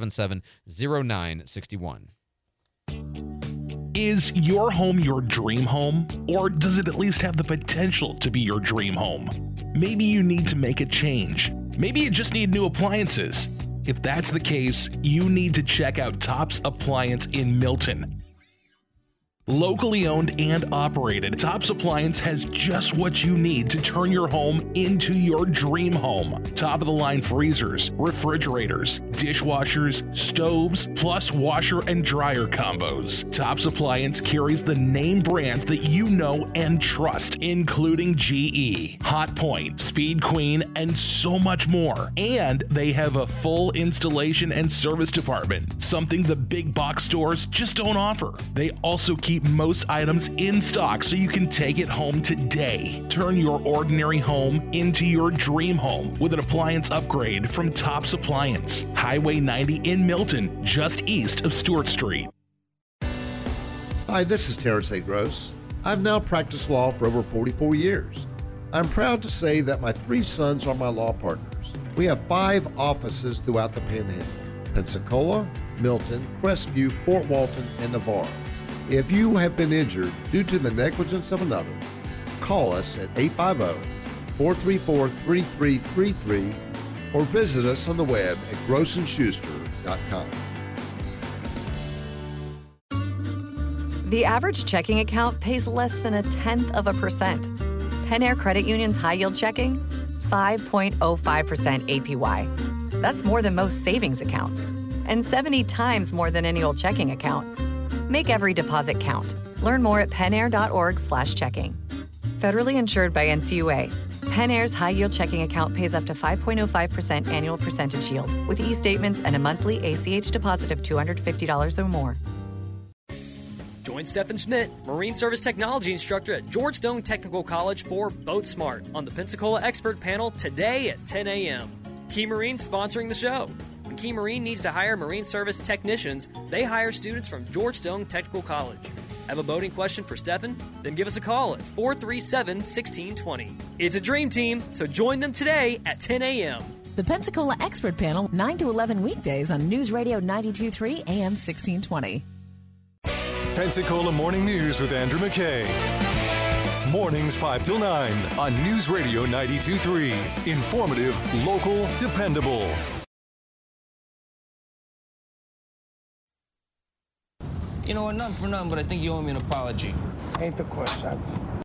777-0961. Is your home your dream home? Or does it at least have the potential to be your dream home? Maybe you need to make a change. Maybe you just need new appliances. If that's the case, you need to check out Tops Appliance in Milton. Locally owned and operated, Tops Appliance has just what you need to turn your home into your dream home. Top-of-the-line freezers, refrigerators, dishwashers, stoves, plus washer and dryer combos. Tops Appliance carries the name brands that you know and trust, including GE, Hotpoint, Speed Queen, and so much more. And they have a full installation and service department, something the big box stores just don't offer. They also keep most items in stock so you can take it home today. Turn your ordinary home into your dream home with an appliance upgrade from Tops Appliance. Highway 90 in Milton, just east of Stewart Street. Hi, this is Terrence A. Gross. I've now practiced law for over 44 years. I'm proud to say that my 3 sons are my law partners. We have 5 offices throughout the Panhandle: Pensacola, Milton, Crestview, Fort Walton, and Navarre. If you have been injured due to the negligence of another, call us at 434-3333 or visit us on the web at grossandschuster.com. The average checking account pays less than 0.1%. PenAir Credit Union's high-yield checking, 5.05% APY. That's more than most savings accounts, and 70 times more than any old checking account. Make every deposit count. Learn more at penair.org/checking. Federally insured by NCUA. PenAir's high-yield checking account pays up to 5.05% annual percentage yield with e-statements and a monthly ACH deposit of $250 or more. Join Stephen Schmidt, Marine Service Technology Instructor at Georgetown Technical College for Boat Smart on the Pensacola Expert Panel today at 10 a.m. Key Marine's sponsoring the show. When Key Marine needs to hire Marine Service technicians, they hire students from Georgetown Technical College. Have a boating question for Stephen? Then give us a call at 437-1620. It's a dream team, so join them today at 10 a.m. The Pensacola Expert Panel, 9 to 11 weekdays on News Radio 92.3 AM 1620. Pensacola Morning News with Andrew McKay. Mornings 5 till 9 on News Radio 92.3. Informative, local, dependable. You know what, not for nothing, but I think you owe me an apology. Ain't the questions.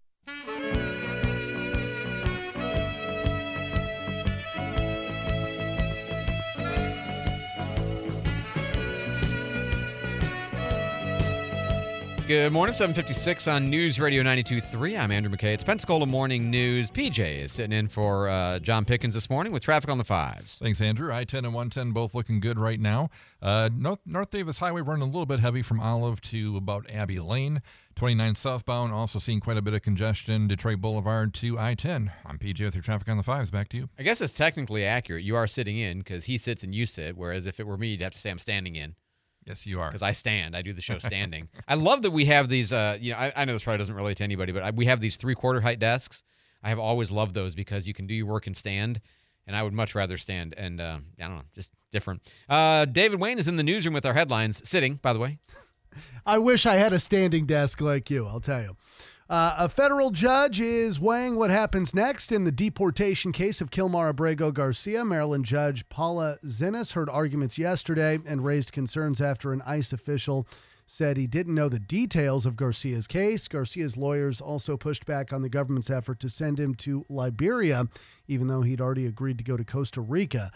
Good morning, 7:56 on News Radio 92.3. I'm Andrew McKay. It's Pensacola Morning News. PJ is sitting in for John Pickens this morning with traffic on the 5s. Thanks, Andrew. I-10 and 110 both looking good right now. North Davis Highway running a little bit heavy from Olive to about Abbey Lane. 29 southbound, also seeing quite a bit of congestion. Detroit Boulevard to I-10. I'm PJ with your traffic on the 5s. Back to you. I guess it's technically accurate. You are sitting in because he sits and you sit, whereas if it were me, you'd have to say I'm standing in. Yes, you are. Because I stand. I do the show standing. I love that we have these, I know this probably doesn't relate to anybody, but we have these 3/4 height desks. I have always loved those because you can do your work and stand, and I would much rather stand. And I don't know, just different. David Wayne is in the newsroom with our headlines, sitting, by the way. I wish I had a standing desk like you, I'll tell you. A federal judge is weighing what happens next in the deportation case of Kilmar Abrego Garcia. Maryland Judge Paula Zinnes heard arguments yesterday and raised concerns after an ICE official said he didn't know the details of Garcia's case. Garcia's lawyers also pushed back on the government's effort to send him to Liberia, even though he'd already agreed to go to Costa Rica.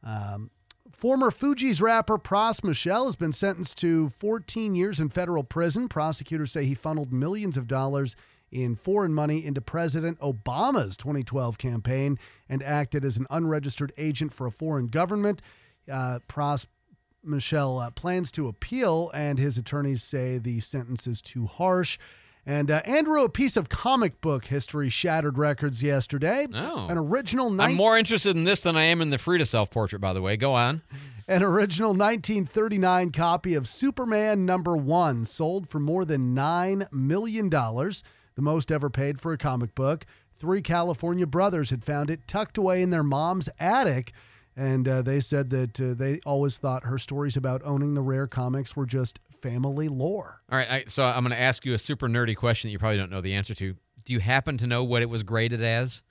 Former Fugees rapper Pras Michel has been sentenced to 14 years in federal prison. Prosecutors say he funneled millions of dollars in foreign money into President Obama's 2012 campaign and acted as an unregistered agent for a foreign government. Pras Michel plans to appeal, and his attorneys say the sentence is too harsh. And Andrew, a piece of comic book history shattered records yesterday. Oh. An original... I'm more interested in this than I am in the Frida self-portrait, by the way. Go on. An original 1939 copy of Superman #1 sold for more than $9 million, the most ever paid for a comic book. 3 California brothers had found it tucked away in their mom's attic, and they said that they always thought her stories about owning the rare comics were just family lore. All right, so I'm going to ask you a super nerdy question that you probably don't know the answer to. Do you happen to know what it was graded as?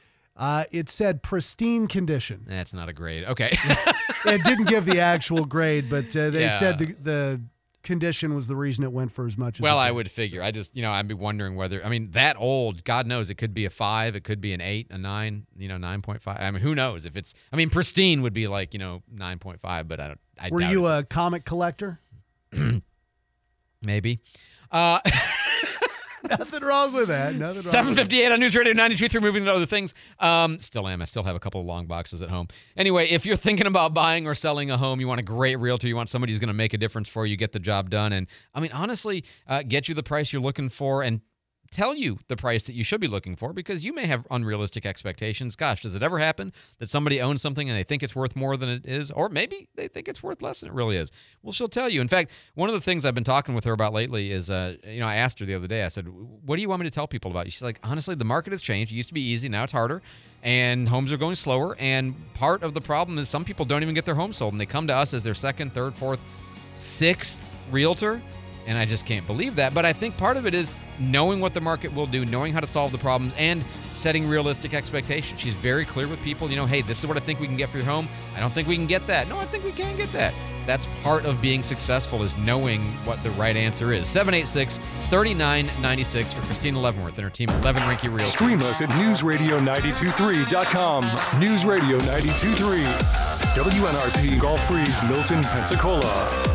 It said pristine condition. That's not a grade. Okay. It didn't give the actual grade, but they said the condition was the reason it went for as much as Well, I would figure. I just, I'd be wondering whether, that old, God knows, it could be a 5, it could be an 8, a 9, 9.5. Who knows if it's, pristine would be like, 9.5, but I doubt it. Were you a comic collector? Maybe. Nothing wrong with that. 7:58 on News Radio 92.3. Moving to other things. Still am. I still have a couple of long boxes at home. Anyway, if you're thinking about buying or selling a home, you want a great realtor, you want somebody who's going to make a difference for you, get the job done, and honestly, get you the price you're looking for and tell you the price that you should be looking for, because you may have unrealistic expectations. Gosh, does it ever happen that somebody owns something and they think it's worth more than it is? Or maybe they think it's worth less than it really is. Well, she'll tell you. In fact, one of the things I've been talking with her about lately is, I asked her the other day, I said, what do you want me to tell people about? She's like, honestly, the market has changed. It used to be easy. Now it's harder. And homes are going slower. And part of the problem is some people don't even get their home sold. And they come to us as their second, third, fourth, sixth realtor. And I just can't believe that. But I think part of it is knowing what the market will do, knowing how to solve the problems, and setting realistic expectations. She's very clear with people, hey, this is what I think we can get for your home. I don't think we can get that. No, I think we can get that. That's part of being successful, is knowing what the right answer is. 786-3996 for Christina Leavenworth and her team at Levin Rinke Realty. Stream us at newsradio923.com. News Radio 92.3. WNRP Gulf Breeze, Milton, Pensacola.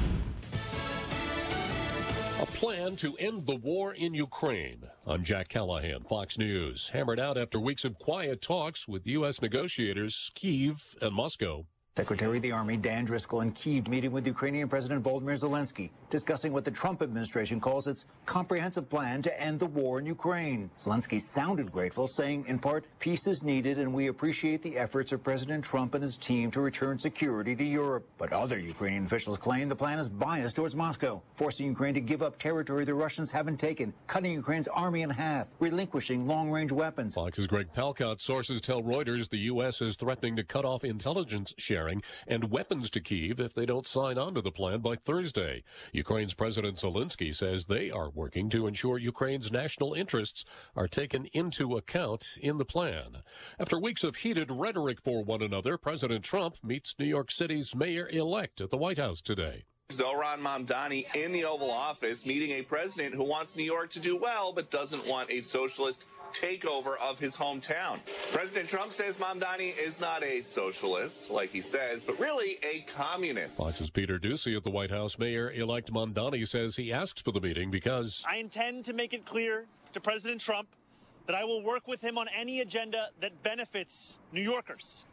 A plan to end the war in Ukraine. I'm Jack Callahan, Fox News. Hammered out after weeks of quiet talks with U.S. negotiators, Kyiv and Moscow. Secretary of the Army Dan Driscoll in Kyiv meeting with Ukrainian President Volodymyr Zelensky, discussing what the Trump administration calls its comprehensive plan to end the war in Ukraine. Zelensky sounded grateful, saying, in part, peace is needed and we appreciate the efforts of President Trump and his team to return security to Europe. But other Ukrainian officials claim the plan is biased towards Moscow, forcing Ukraine to give up territory the Russians haven't taken, cutting Ukraine's army in half, relinquishing long-range weapons. Fox's Greg Palkot. Sources tell Reuters the U.S. is threatening to cut off intelligence sharing and weapons to Kyiv if they don't sign on to the plan by Thursday. Ukraine's President Zelensky says they are working to ensure Ukraine's national interests are taken into account in the plan. After weeks of heated rhetoric for one another, President Trump meets New York City's mayor-elect at the White House today. Zohran Mamdani in the Oval Office meeting a president who wants New York to do well but doesn't want a socialist takeover of his hometown. President Trump says Mamdani is not a socialist, like he says, but really a communist. Fox's Peter Doocy at the White House. Mayor-elect Mamdani says he asked for the meeting because I intend to make it clear to President Trump that I will work with him on any agenda that benefits New Yorkers.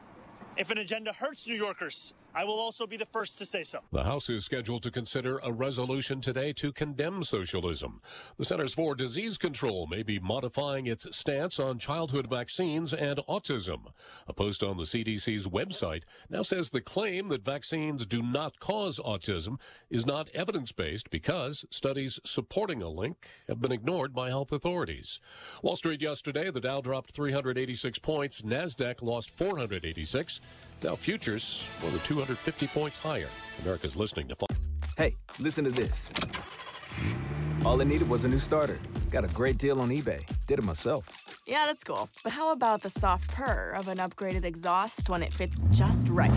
If an agenda hurts New Yorkers, I will also be the first to say so. The House is scheduled to consider a resolution today to condemn socialism. The Centers for Disease Control may be modifying its stance on childhood vaccines and autism. A post on the CDC's website now says the claim that vaccines do not cause autism is not evidence-based because studies supporting a link have been ignored by health authorities. Wall Street yesterday, the Dow dropped 386 points. NASDAQ lost 486. Dow futures more than 250 points higher. America's listening to Fox. Hey, listen to this. All I needed was a new starter. Got a great deal on eBay. Did it myself. Yeah, that's cool. But how about the soft purr of an upgraded exhaust when it fits just right?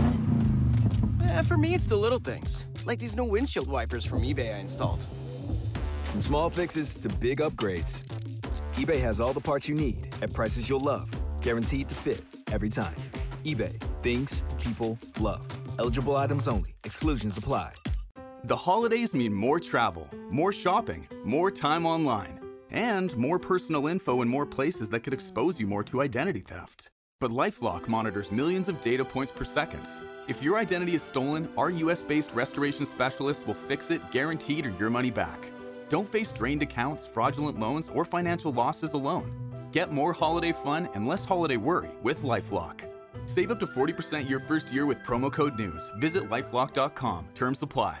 For me, it's the little things, like these new windshield wipers from eBay I installed. From small fixes to big upgrades, eBay has all the parts you need at prices you'll love. Guaranteed to fit every time. eBay. Things people love. Eligible items only. Exclusions apply. The holidays mean more travel, more shopping, more time online, and more personal info in more places that could expose you more to identity theft. But LifeLock monitors millions of data points per second. If your identity is stolen, our US-based restoration specialists will fix it, guaranteed, or your money back. Don't face drained accounts, fraudulent loans, or financial losses alone. Get more holiday fun and less holiday worry with LifeLock. Save up to 40% your first year with promo code NEWS. Visit lifelock.com. Terms apply.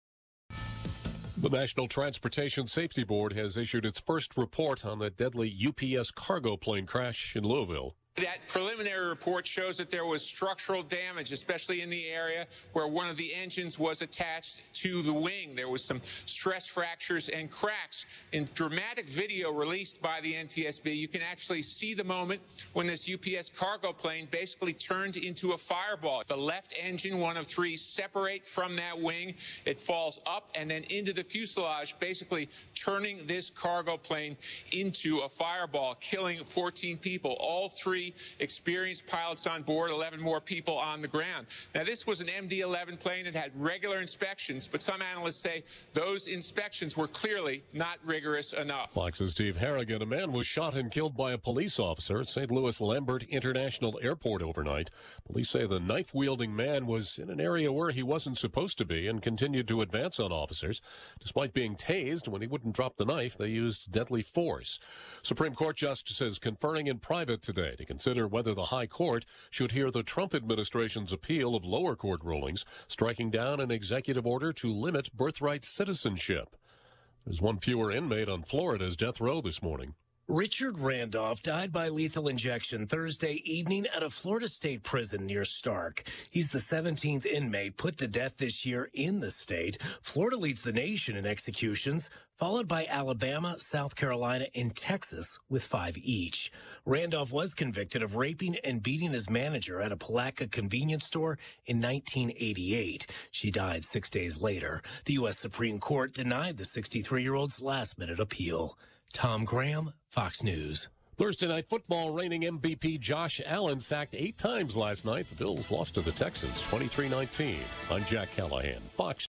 The National Transportation Safety Board has issued its first report on the deadly UPS cargo plane crash in Louisville. That preliminary report shows that there was structural damage, especially in the area where one of the engines was attached to the wing. There was some stress fractures and cracks. In dramatic video released by the NTSB, you can actually see the moment when this UPS cargo plane basically turned into a fireball. The left engine, one of three, separate from that wing. It falls up and then into the fuselage, basically turning this cargo plane into a fireball, killing 14 people. All three experienced pilots on board, 11 more people on the ground. Now, this was an MD-11 plane that had regular inspections, but some analysts say those inspections were clearly not rigorous enough. Fox's Steve Harrigan. A man was shot and killed by a police officer at St. Louis Lambert International Airport overnight. Police say the knife-wielding man was in an area where he wasn't supposed to be and continued to advance on officers. Despite being tased, when he wouldn't drop the knife, they used deadly force. Supreme Court justices conferring in private today to consider whether the High Court should hear the Trump administration's appeal of lower court rulings, striking down an executive order to limit birthright citizenship. There's one fewer inmate on Florida's death row this morning. Richard Randolph died by lethal injection Thursday evening at a Florida State prison near Stark. He's the 17th inmate put to death this year in the state. Florida leads the nation in executions, followed by Alabama, South Carolina, and Texas with 5 each. Randolph was convicted of raping and beating his manager at a Palatka convenience store in 1988. She died 6 days later. The U.S. Supreme Court denied the 63-year-old's last-minute appeal. Tom Graham, Fox News. Thursday Night Football reigning MVP Josh Allen sacked 8 times last night. The Bills lost to the Texans 23-19. I'm Jack Callahan, Fox.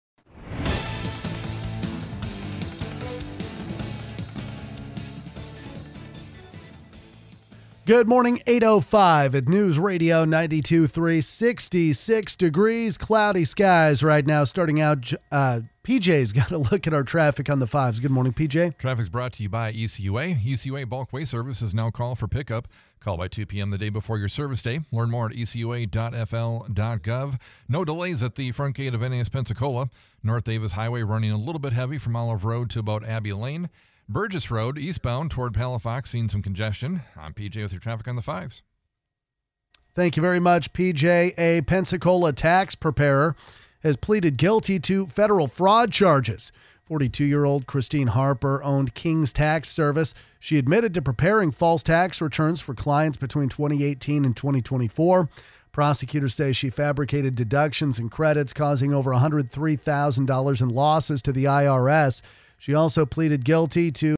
Good morning, 8:05 at News Radio 92.3, 66 degrees, cloudy skies right now. Starting out, PJ's got a look at our traffic on the 5s. Good morning, PJ. Traffic's brought to you by ECUA. ECUA Bulk Waste Service is now call for pickup. Call by 2 p.m. the day before your service day. Learn more at ecua.fl.gov. No delays at the front gate of NAS Pensacola. North Davis Highway running a little bit heavy from Olive Road to about Abbey Lane. Burgess Road, eastbound toward Palafox, seeing some congestion. I'm PJ with your traffic on the 5s. Thank you very much, PJ. A Pensacola tax preparer has pleaded guilty to federal fraud charges. 42-year-old Christine Harper owned King's Tax Service. She admitted to preparing false tax returns for clients between 2018 and 2024. Prosecutors say she fabricated deductions and credits, causing over $103,000 in losses to the IRS. She also pleaded guilty to